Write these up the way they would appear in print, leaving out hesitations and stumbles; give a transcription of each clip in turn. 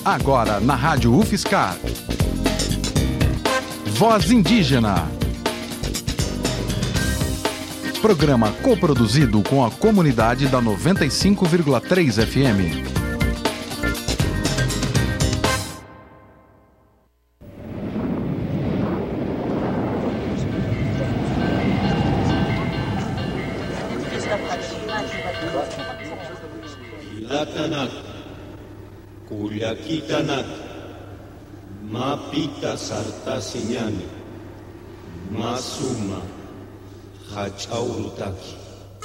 Agora na Rádio UFSCar. Voz Indígena. Programa coproduzido com a comunidade da 95,3 FM. Ilatanak, Kulyakitanak, Mapita Sartasinyani, Masuma, Hachaurutaki.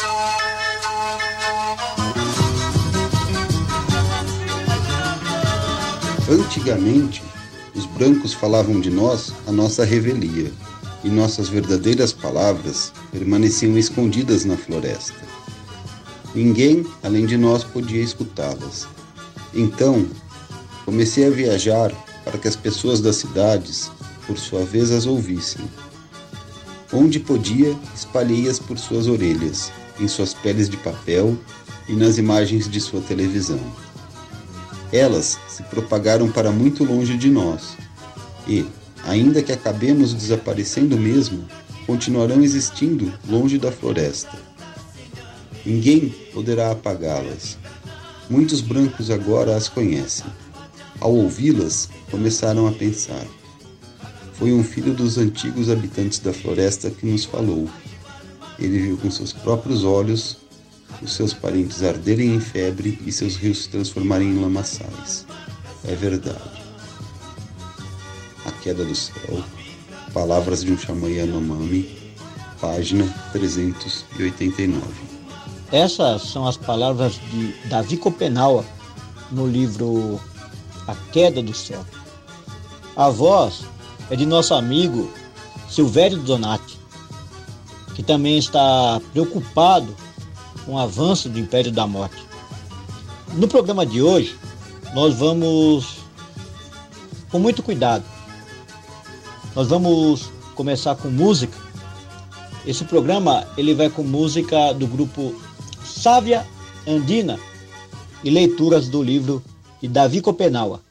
Antigamente, os brancos falavam de nós a nossa revelia, e nossas verdadeiras palavras permaneciam escondidas na floresta. Ninguém, além de nós, podia escutá-las. Então, comecei a viajar para que as pessoas das cidades, por sua vez, as ouvissem. Onde podia, espalhei-as por suas orelhas, em suas peles de papel e nas imagens de sua televisão. Elas se propagaram para muito longe de nós e, ainda que acabemos desaparecendo mesmo, continuarão existindo longe da floresta. Ninguém poderá apagá-las. Muitos brancos agora as conhecem. Ao ouvi-las, começaram a pensar. Foi um filho dos antigos habitantes da floresta que nos falou. Ele viu com seus próprios olhos os seus parentes arderem em febre e seus rios se transformarem em lamaçais. É verdade. A Queda do Céu, Palavras de um Xamã Yanomami, página 389. Essas são as palavras de Davi Copenaua no livro A Queda do Céu. A voz é de nosso amigo Silvério Donati, que também está preocupado com o avanço do Império da Morte. No programa de hoje, nós vamos com muito cuidado. Nós vamos começar com música. Esse programa ele vai com música do grupo Sávia Andina e leituras do livro de Davi Copenaua.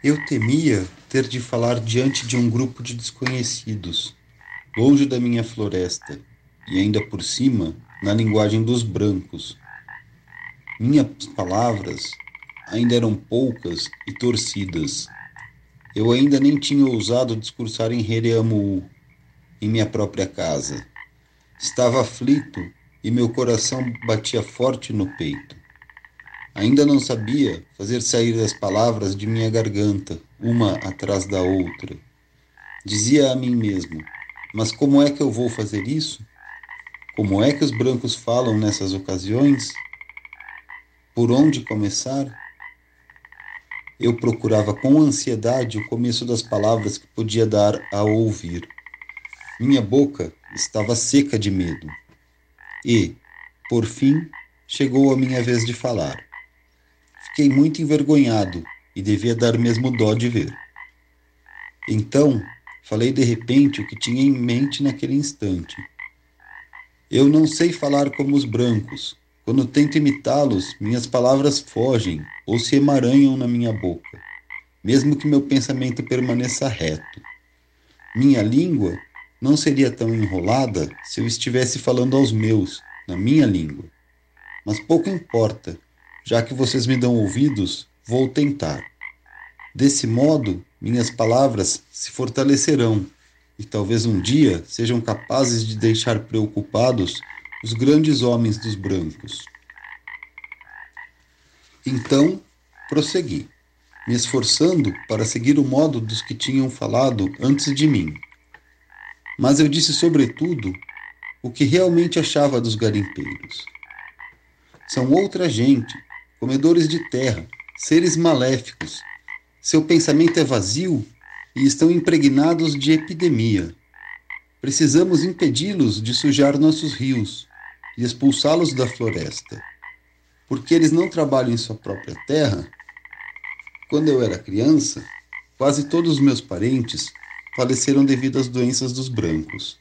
Eu temia ter de falar diante de um grupo de desconhecidos, longe da minha floresta, e ainda por cima, na linguagem dos brancos. Minhas palavras ainda eram poucas e torcidas. Eu ainda nem tinha ousado discursar em Hereamu, em minha própria casa. Estava aflito e meu coração batia forte no peito. Ainda não sabia fazer sair as palavras de minha garganta, uma atrás da outra. Dizia a mim mesmo, mas como é que eu vou fazer isso? Como é que os brancos falam nessas ocasiões? Por onde começar? Eu procurava com ansiedade o começo das palavras que podia dar a ouvir. Minha boca estava seca de medo. E, por fim, chegou a minha vez de falar. Fiquei muito envergonhado e devia dar mesmo dó de ver. Então, falei de repente o que tinha em mente naquele instante. Eu não sei falar como os brancos. Quando tento imitá-los, minhas palavras fogem ou se emaranham na minha boca, mesmo que meu pensamento permaneça reto. Minha língua não seria tão enrolada se eu estivesse falando aos meus, na minha língua. Mas pouco importa, já que vocês me dão ouvidos, vou tentar. Desse modo, minhas palavras se fortalecerão e talvez um dia sejam capazes de deixar preocupados os grandes homens dos brancos. Então, prossegui, me esforçando para seguir o modo dos que tinham falado antes de mim. Mas eu disse, sobretudo, o que realmente achava dos garimpeiros. São outra gente, comedores de terra, seres maléficos. Seu pensamento é vazio e estão impregnados de epidemia. Precisamos impedi-los de sujar nossos rios e expulsá-los da floresta. Porque eles não trabalham em sua própria terra? Quando eu era criança, quase todos os meus parentes faleceram devido às doenças dos brancos.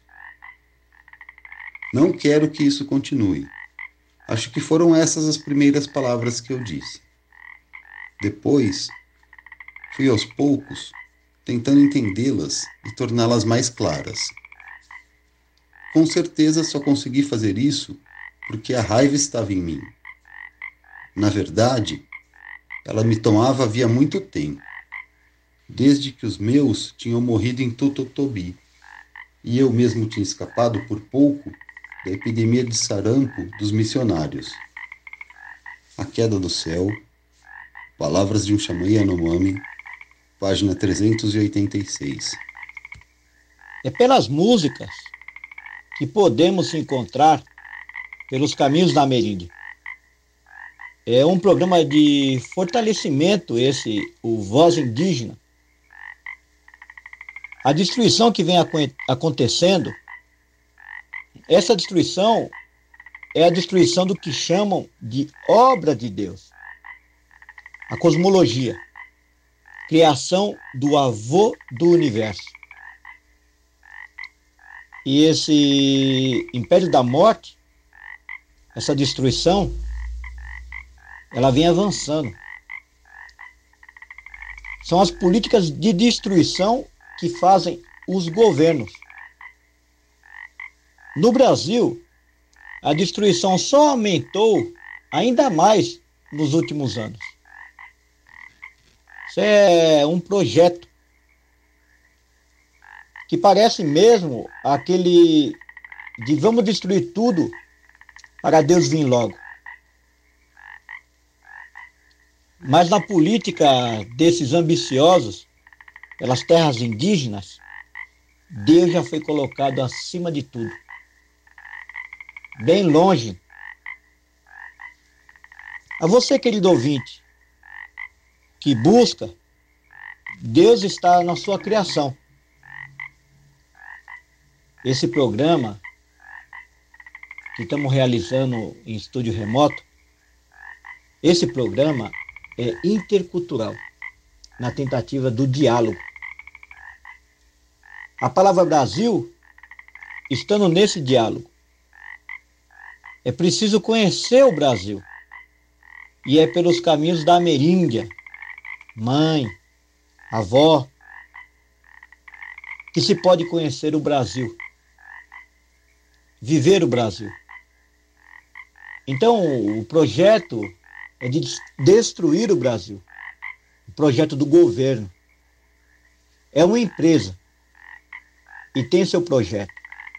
Não quero que isso continue. Acho que foram essas as primeiras palavras que eu disse. Depois, fui aos poucos tentando entendê-las e torná-las mais claras. Com certeza só consegui fazer isso porque a raiva estava em mim. Na verdade, ela me tomava havia muito tempo, desde que os meus tinham morrido em Tototobi, e eu mesmo tinha escapado por pouco da epidemia de sarampo dos missionários. A Queda do Céu, Palavras de um Xamã Yanomami, página 386. É pelas músicas que podemos encontrar pelos caminhos da Ameríndia. É um programa de fortalecimento o Voz Indígena. A destruição que vem acontecendo, essa destruição é a destruição do que chamam de obra de Deus. A cosmologia, criação do avô do universo. E esse império da morte, essa destruição, ela vem avançando. São as políticas de destruição que fazem os governos. No Brasil, a destruição só aumentou ainda mais nos últimos anos. Isso é um projeto que parece mesmo aquele de vamos destruir tudo para Deus vir logo. Mas na política desses ambiciosos, pelas terras indígenas, Deus já foi colocado acima de tudo. Bem longe. A você, querido ouvinte, que busca, Deus está na sua criação. Esse programa que estamos realizando em estúdio remoto, esse programa é intercultural, na tentativa do diálogo. A palavra Brasil, estando nesse diálogo, é preciso conhecer o Brasil. E é pelos caminhos da Ameríndia, mãe, avó, que se pode conhecer o Brasil, viver o Brasil. Então, o projeto é de destruir o Brasil. O projeto do governo. É uma empresa e tem seu projeto.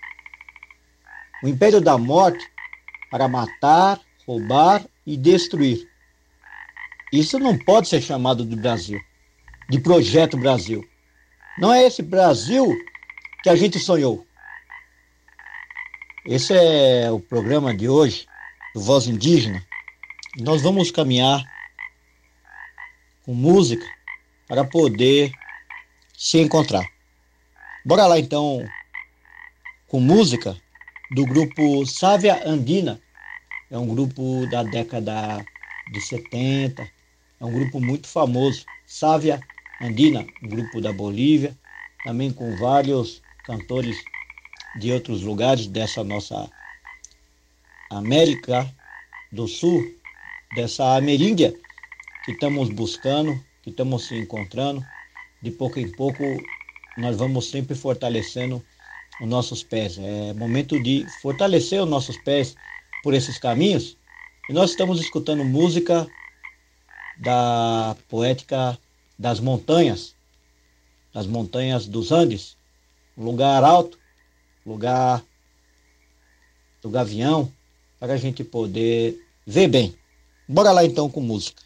O império da morte para matar, roubar e destruir. Isso não pode ser chamado de Brasil, de projeto Brasil. Não é esse Brasil que a gente sonhou. Esse é o programa de hoje, do Voz Indígena. Nós vamos caminhar com música para poder se encontrar. Bora lá então com música do grupo Sávia Andina. É um grupo da década de 70, é um grupo muito famoso. Sávia Andina, um grupo da Bolívia, também com vários cantores de outros lugares dessa nossa América do Sul, dessa ameríndia que estamos buscando, que estamos se encontrando. De pouco em pouco nós vamos sempre fortalecendo os nossos pés. É momento de fortalecer os nossos pés por esses caminhos. E nós estamos escutando música da poética das montanhas dos Andes, um lugar alto, lugar do Gavião, para a gente poder ver bem. Bora lá então com música.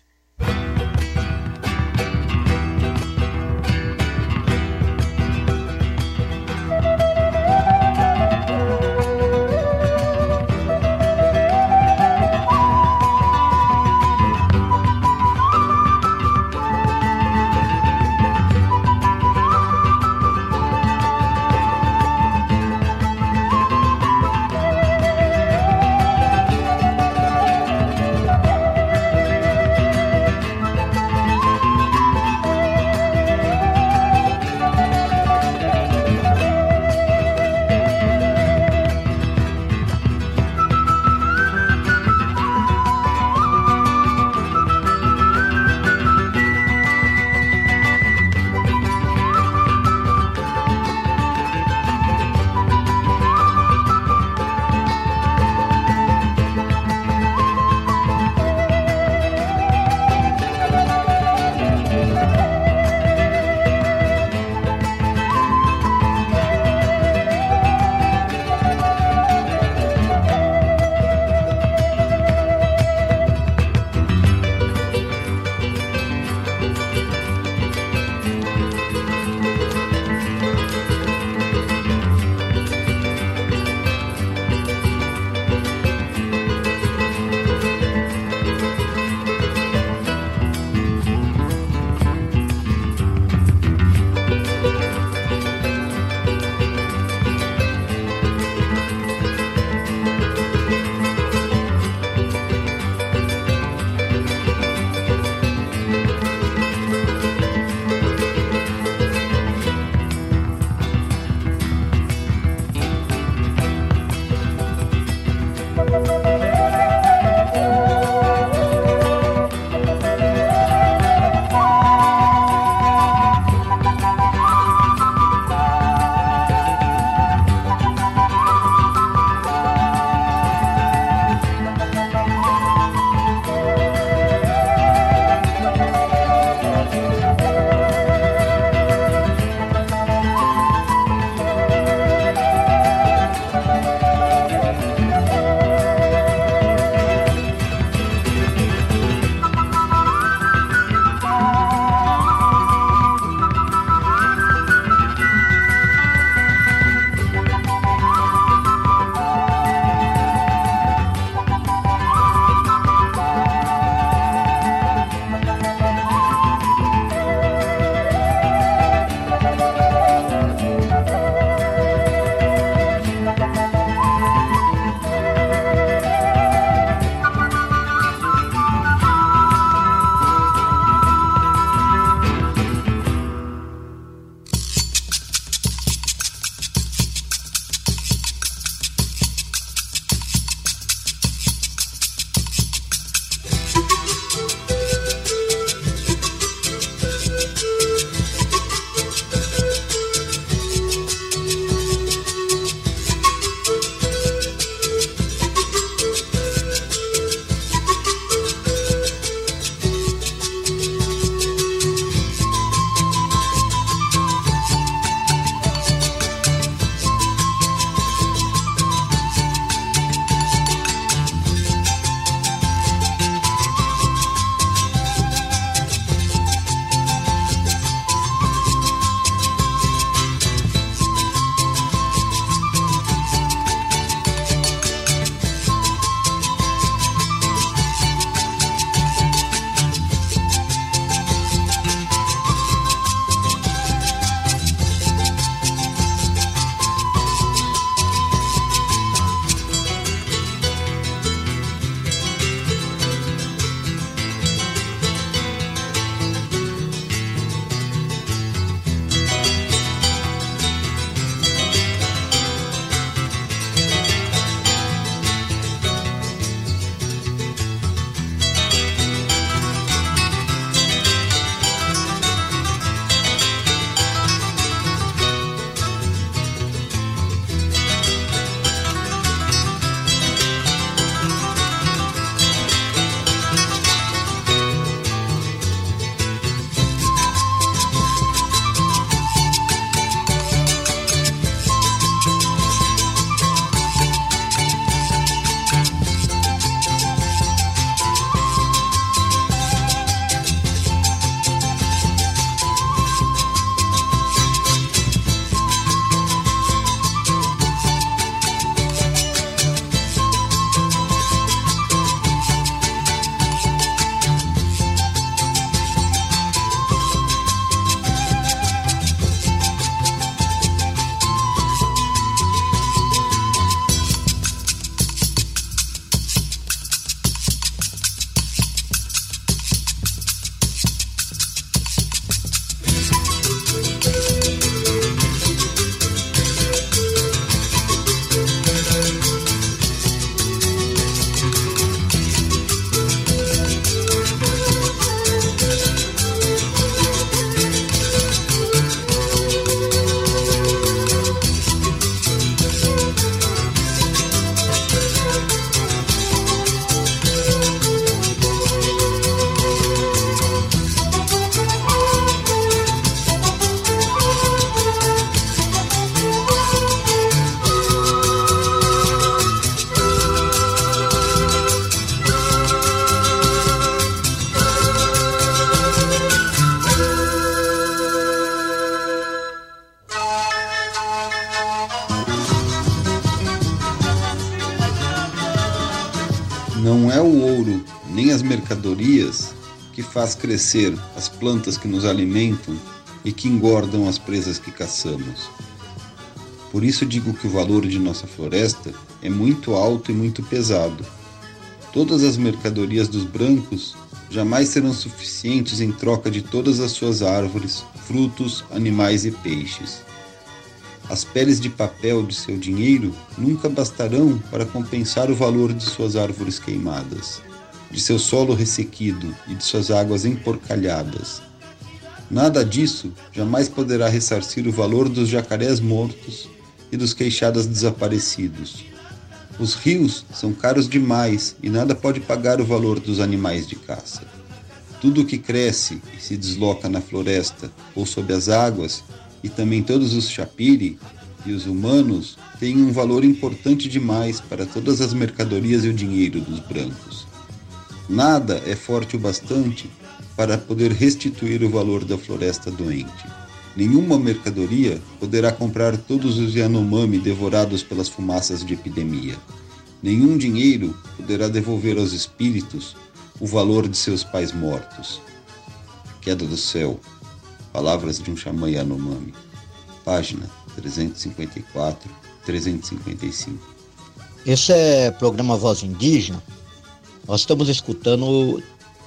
mercadorias que faz crescer as plantas que nos alimentam e que engordam as presas que caçamos. Por isso digo que o valor de nossa floresta é muito alto e muito pesado. Todas as mercadorias dos brancos jamais serão suficientes em troca de todas as suas árvores, frutos, animais e peixes. As peles de papel de seu dinheiro nunca bastarão para compensar o valor de suas árvores queimadas, de seu solo ressequido e de suas águas emporcalhadas. Nada disso jamais poderá ressarcir o valor dos jacarés mortos e dos queixadas desaparecidos. Os rios são caros demais e nada pode pagar o valor dos animais de caça. Tudo o que cresce e se desloca na floresta ou sob as águas, e também todos os chapiri e os humanos, têm um valor importante demais para todas as mercadorias e o dinheiro dos brancos. Nada é forte o bastante para poder restituir o valor da floresta doente. Nenhuma mercadoria poderá comprar todos os Yanomami devorados pelas fumaças de epidemia. Nenhum dinheiro poderá devolver aos espíritos o valor de seus pais mortos. Queda do céu. Palavras de um xamã Yanomami. Página 354, 355. Esse é o programa Voz Indígena. Nós estamos escutando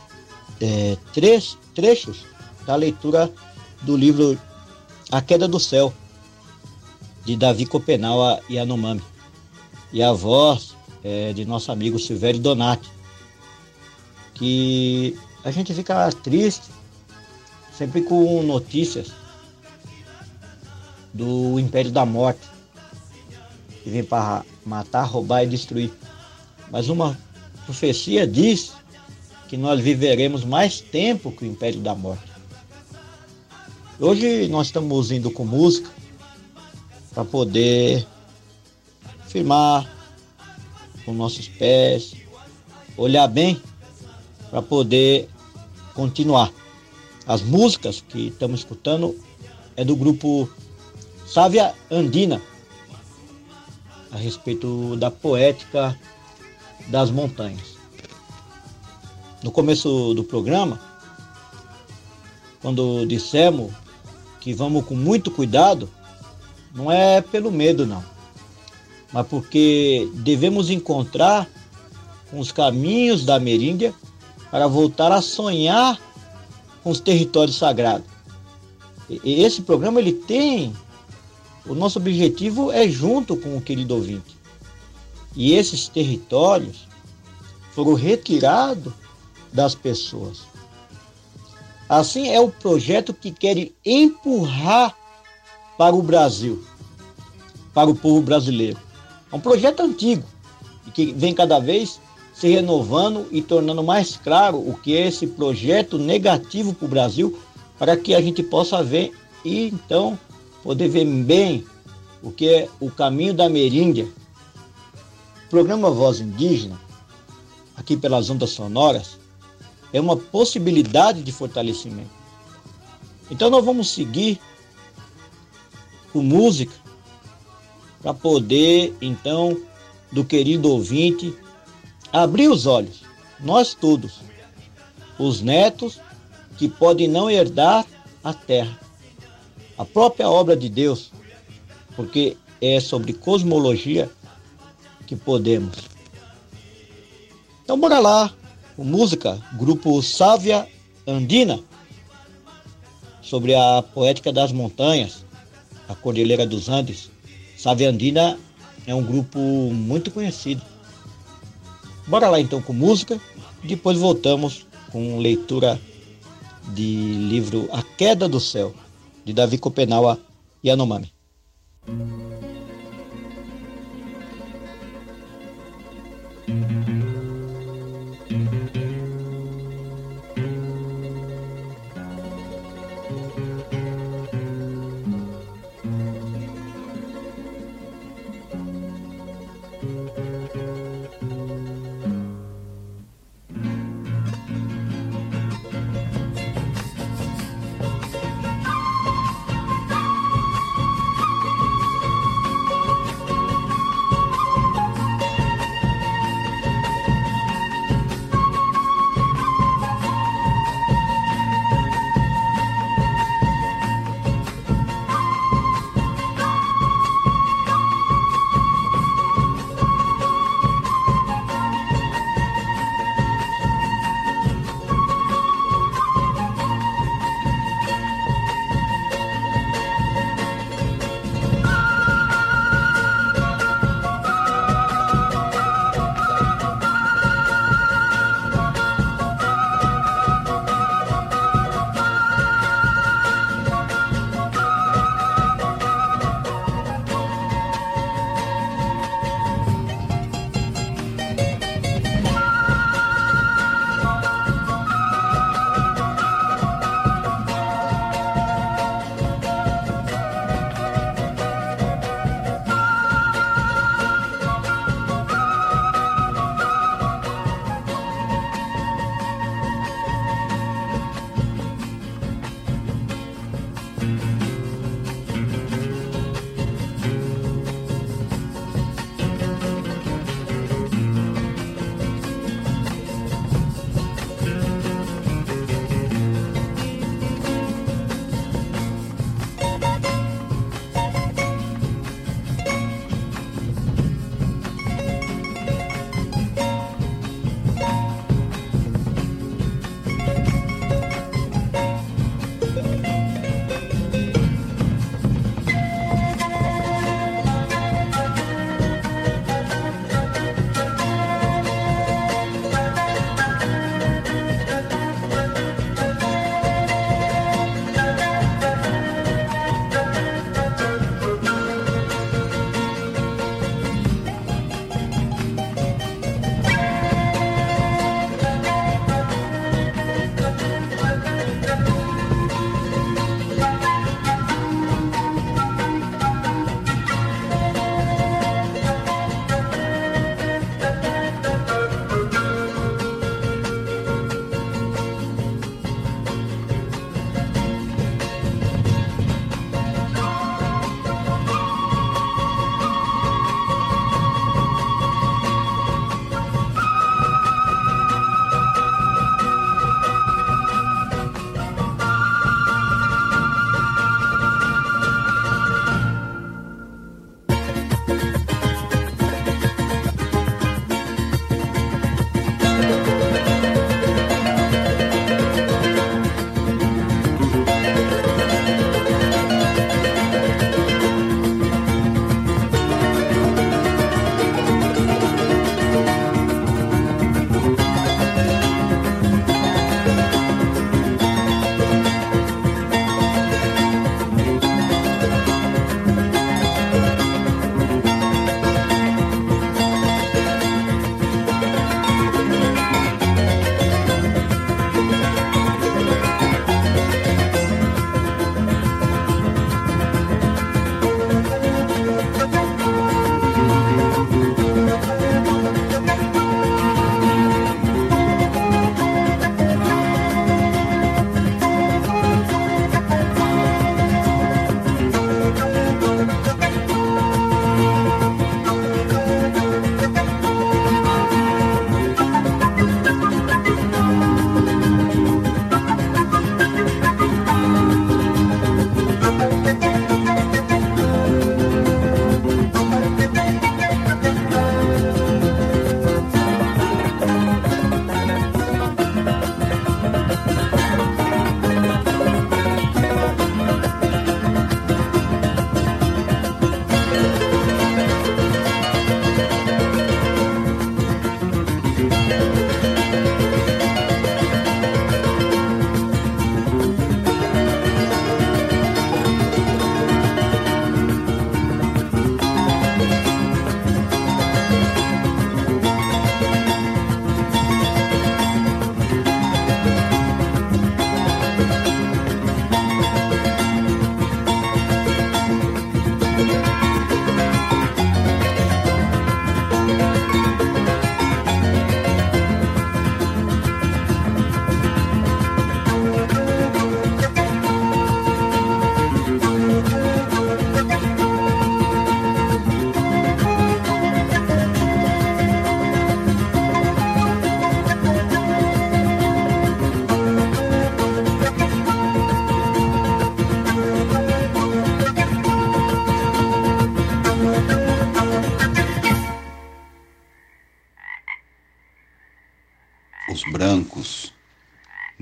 trechos da leitura do livro A Queda do Céu, de Davi Copenaua Yanomami. E a voz é de nosso amigo Silvério Donati, que a gente fica triste sempre com notícias do Império da Morte, que vem para matar, roubar e destruir. Mas uma profecia diz que nós viveremos mais tempo que o Império da Morte. Hoje nós estamos indo com música para poder firmar com nossos pés, olhar bem para poder continuar. As músicas que estamos escutando é do grupo Sávia Andina, a respeito da poética das montanhas. No começo do programa, quando dissemos que vamos com muito cuidado, não é pelo medo não, mas porque devemos encontrar com os caminhos da Ameríndia para voltar a sonhar com os territórios sagrados. E esse programa, ele tem, o nosso objetivo é junto com o querido ouvinte. E esses territórios foram retirados das pessoas. Assim é o projeto que quer empurrar para o Brasil, para o povo brasileiro. É um projeto antigo e que vem cada vez se renovando e tornando mais claro o que é esse projeto negativo para o Brasil, para que a gente possa ver e então poder ver bem o que é o caminho da Ameríndia. O programa Voz Indígena, aqui pelas ondas sonoras, é uma possibilidade de fortalecimento. Então nós vamos seguir com música para poder, então, do querido ouvinte, abrir os olhos, nós todos, os netos que podem não herdar a terra, a própria obra de Deus, porque é sobre cosmologia que podemos. Então bora lá, com música, grupo Sávia Andina, sobre a poética das montanhas, a Cordilheira dos Andes. Sávia Andina é um grupo muito conhecido. Bora lá então com música, depois voltamos com leitura de livro A Queda do Céu, de Davi Copenaua Yanomami.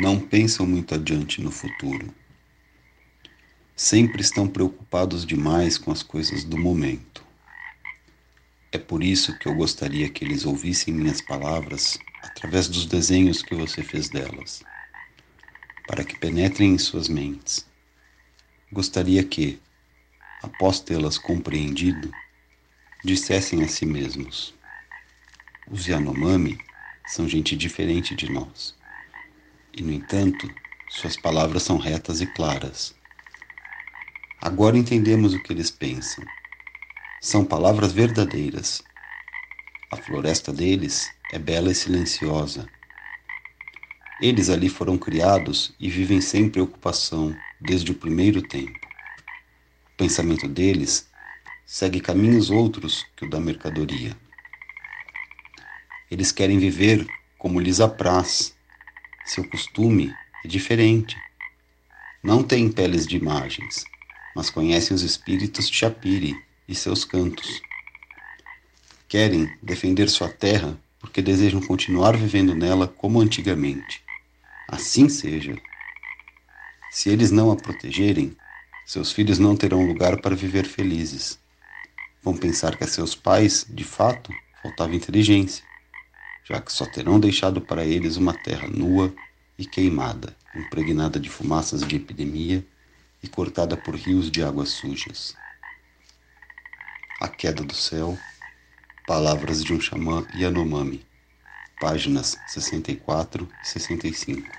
não pensam muito adiante no futuro. Sempre estão preocupados demais com as coisas do momento. É por isso que eu gostaria que eles ouvissem minhas palavras através dos desenhos que você fez delas, para que penetrem em suas mentes. Gostaria que, após tê-las compreendido, dissessem a si mesmos: os Yanomami são gente diferente de nós. E, no entanto, suas palavras são retas e claras. Agora entendemos o que eles pensam. São palavras verdadeiras. A floresta deles é bela e silenciosa. Eles ali foram criados e vivem sem preocupação desde o primeiro tempo. O pensamento deles segue caminhos outros que o da mercadoria. Eles querem viver como lhes apraz. Seu costume é diferente. Não têm peles de imagens, mas conhecem os espíritos Chapiri e seus cantos. Querem defender sua terra porque desejam continuar vivendo nela como antigamente. Assim seja. Se eles não a protegerem, seus filhos não terão lugar para viver felizes. Vão pensar que a seus pais, de fato, faltava inteligência, já que só terão deixado para eles uma terra nua e queimada, impregnada de fumaças de epidemia e cortada por rios de águas sujas. A Queda do Céu, Palavras de um Xamã Yanomami, páginas 64 e 65.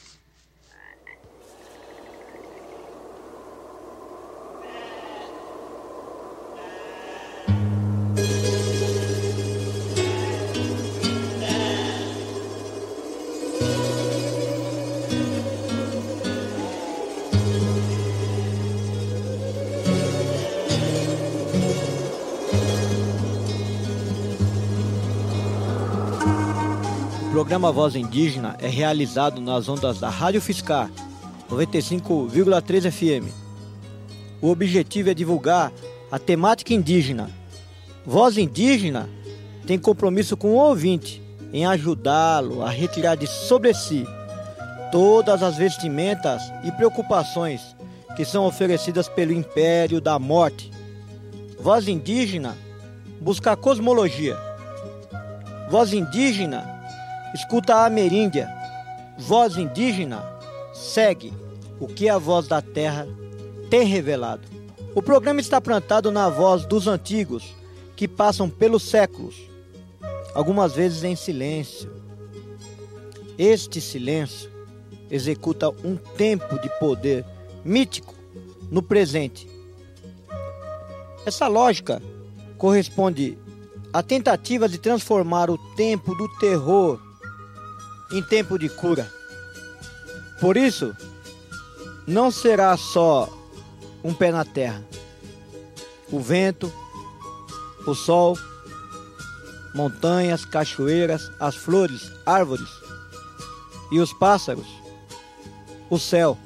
O programa Voz Indígena é realizado nas ondas da Rádio Fiscar 95,3 FM. O objetivo é divulgar a temática indígena. Voz Indígena tem compromisso com o ouvinte em ajudá-lo a retirar de sobre si todas as vestimentas e preocupações que são oferecidas pelo Império da Morte. Voz Indígena busca a cosmologia. Voz Indígena escuta a ameríndia. Voz Indígena segue o que a voz da terra tem revelado. O programa está plantado na voz dos antigos que passam pelos séculos, algumas vezes em silêncio. Este silêncio executa um tempo de poder mítico no presente. Essa lógica corresponde à tentativa de transformar o tempo do terror em tempo de cura. Por isso, não será só um pé na terra. O vento, o sol, montanhas, cachoeiras, as flores, árvores e os pássaros, o céu.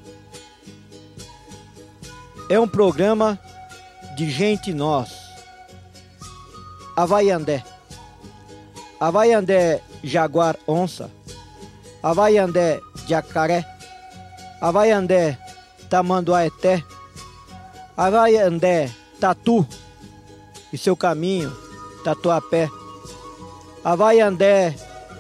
É um programa de gente nós. Havaiandé. Havaiandé jaguar onça. Havaiandé jacaré. Havaiandé tamanduaeté. Havaiandé tatu e seu caminho Tatuapé. Havaiandé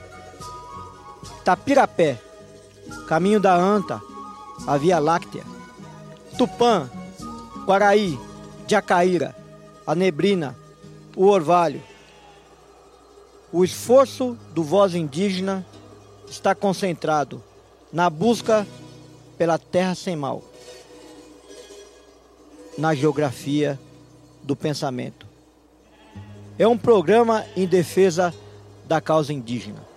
Tapirapé, caminho da anta, a Via Láctea. Tupã, Quaraí, Jacaíra, a neblina, o orvalho. O esforço do Voz Indígena está concentrado na busca pela terra sem mal, na geografia do pensamento. É um programa em defesa da causa indígena.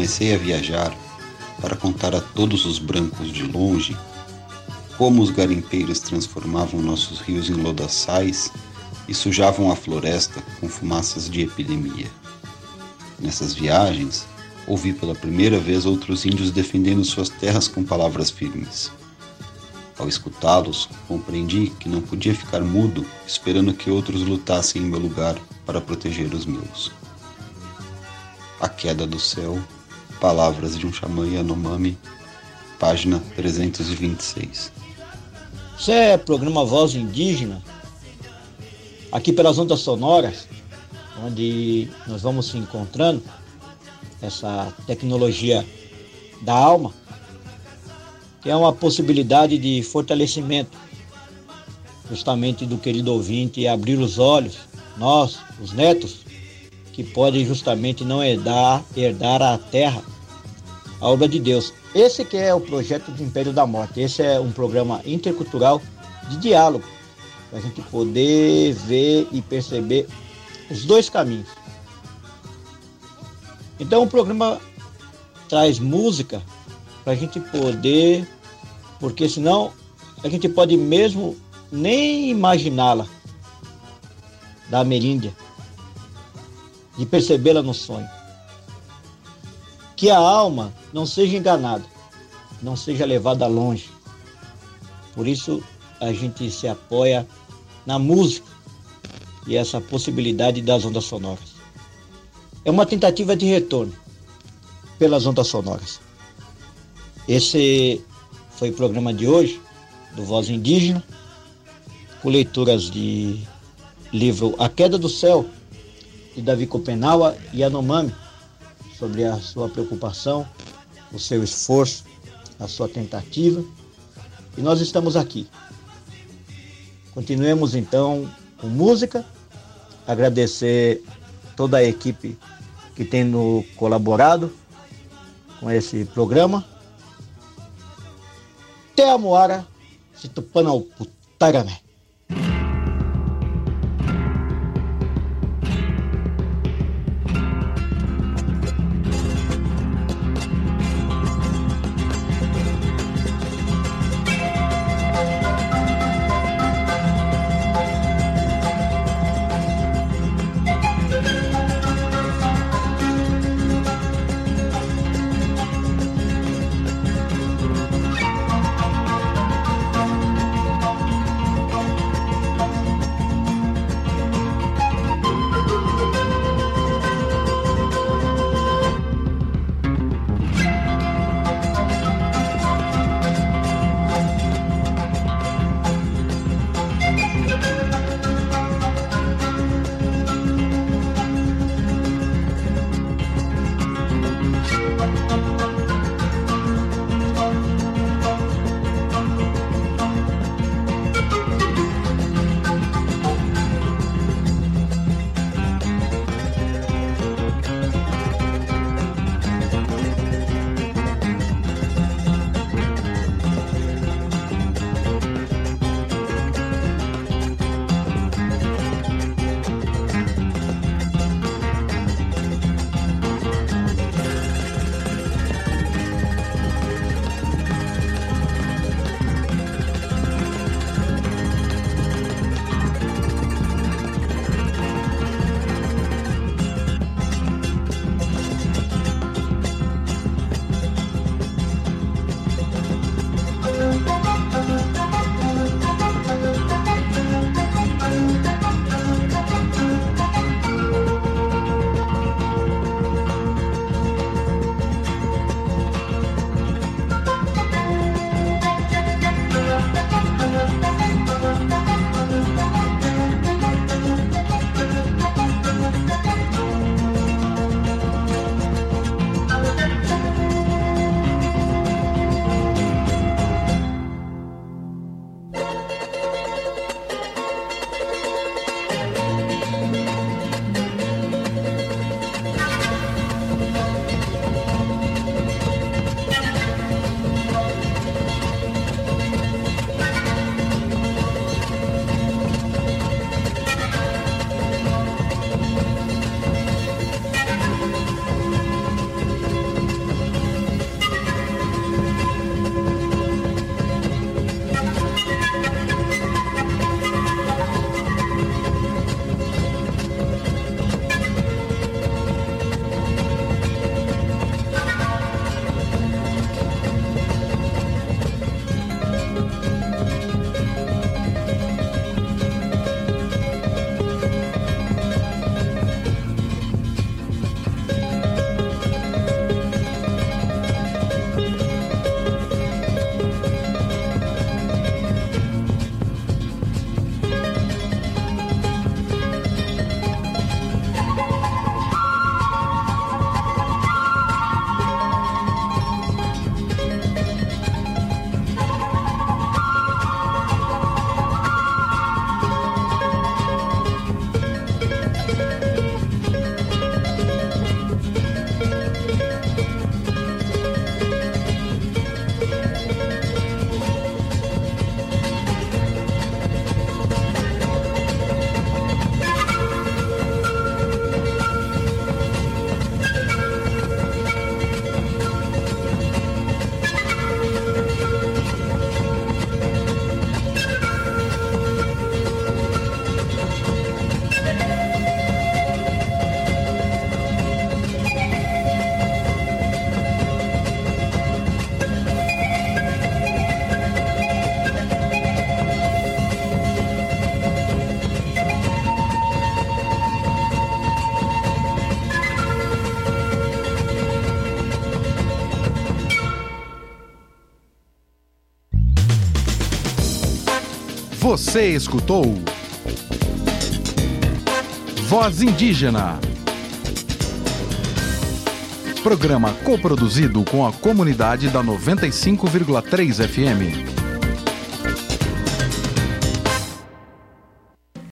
comecei a viajar para contar a todos os brancos de longe como os garimpeiros transformavam nossos rios em lodaçais e sujavam a floresta com fumaças de epidemia. Nessas viagens, ouvi pela primeira vez outros índios defendendo suas terras com palavras firmes. Ao escutá-los, compreendi que não podia ficar mudo esperando que outros lutassem em meu lugar para proteger os meus. A Queda do Céu, Palavras de um Xamã Yanomami, página 326. Isso é programa Voz Indígena, aqui pelas ondas sonoras, onde nós vamos se encontrando, essa tecnologia da alma, que é uma possibilidade de fortalecimento, justamente do querido ouvinte, abrir os olhos, nós, os netos, que podem justamente não herdar a terra, a obra de Deus. Esse que é o projeto do Império da Morte. Esse é um programa intercultural de diálogo, para a gente poder ver e perceber os dois caminhos. Então o programa traz música para a gente poder, porque senão a gente pode mesmo nem imaginá-la da ameríndia, de percebê-la no sonho. Que a alma não seja enganada, não seja levada longe. Por isso a gente se apoia na música e essa possibilidade das ondas sonoras. É uma tentativa de retorno pelas ondas sonoras. Esse foi o programa de hoje, do Voz Indígena, com leituras de livro A Queda do Céu, de Davi Copenaua e Yanomami, sobre a sua preocupação, o seu esforço, a sua tentativa. E nós estamos aqui. Continuemos então com música, agradecer toda a equipe que tem nos colaborado com esse programa. Te amoara, se tupana o putarané. Você escutou Voz Indígena. Programa coproduzido com a comunidade da 95,3 FM.